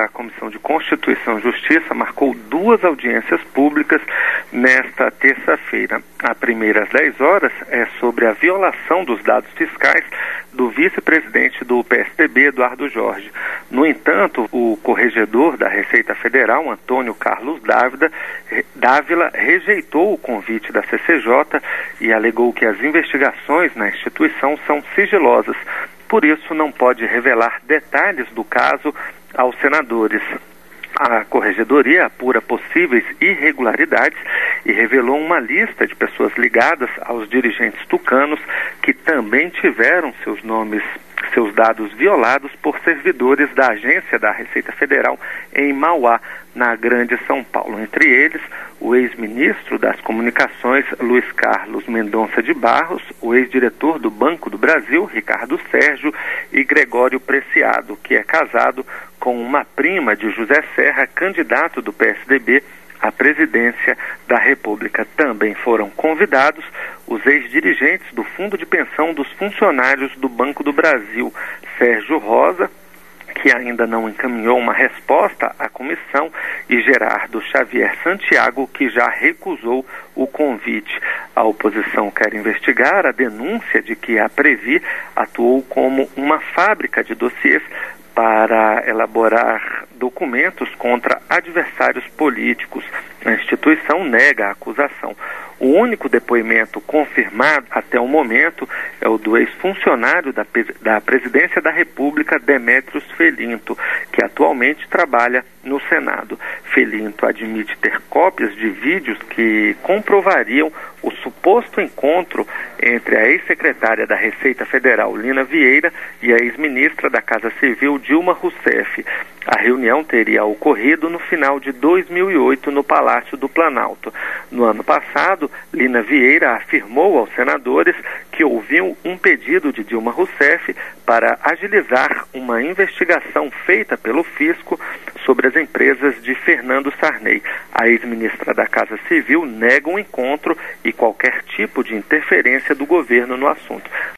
da Comissão de Constituição e Justiça marcou 2 audiências públicas nesta terça-feira. A primeira às 10 horas é sobre a violação dos dados fiscais do vice-presidente do PSDB, Eduardo Jorge. No entanto, o corregedor da Receita Federal, Antônio Carlos Dávila, rejeitou o convite da CCJ e alegou que as investigações na instituição são sigilosas. Por isso, não pode revelar detalhes do caso aos senadores. A Corregedoria apura possíveis irregularidades e revelou uma lista de pessoas ligadas aos dirigentes tucanos que também tiveram seus dados violados por servidores da Agência da Receita Federal em Mauá, na Grande São Paulo. Entre eles, o ex-ministro das Comunicações, Luiz Carlos Mendonça de Barros, o ex-diretor do Banco do Brasil, Ricardo Sérgio, e Gregório Preciado, que é casado com uma prima de José Serra, candidato do PSDB à presidência da República. Também foram convidados os ex-dirigentes do Fundo de Pensão dos Funcionários do Banco do Brasil, Sérgio Rosa, que ainda não encaminhou uma resposta à comissão, e Gerardo Xavier Santiago, que já recusou o convite. A oposição quer investigar a denúncia de que a Previ atuou como uma fábrica de dossiês para elaborar documentos contra adversários políticos. A instituição nega a acusação. O único depoimento confirmado até o momento é o do ex-funcionário da Presidência da República, Demétrios Felinto, que atualmente trabalha no Senado. Felinto admite ter cópias de vídeos que comprovariam o suposto encontro entre a ex-secretária da Receita Federal, Lina Vieira, e a ex-ministra da Casa Civil, Dilma Rousseff. A reunião teria ocorrido no final de 2008 no Palácio do Planalto. No ano passado, Lina Vieira afirmou aos senadores que ouviu um pedido de Dilma Rousseff para agilizar uma investigação feita pelo fisco sobre as empresas de Fernando Sarney. A ex-ministra da Casa Civil nega o encontro e qualquer tipo de interferência do governo no assunto.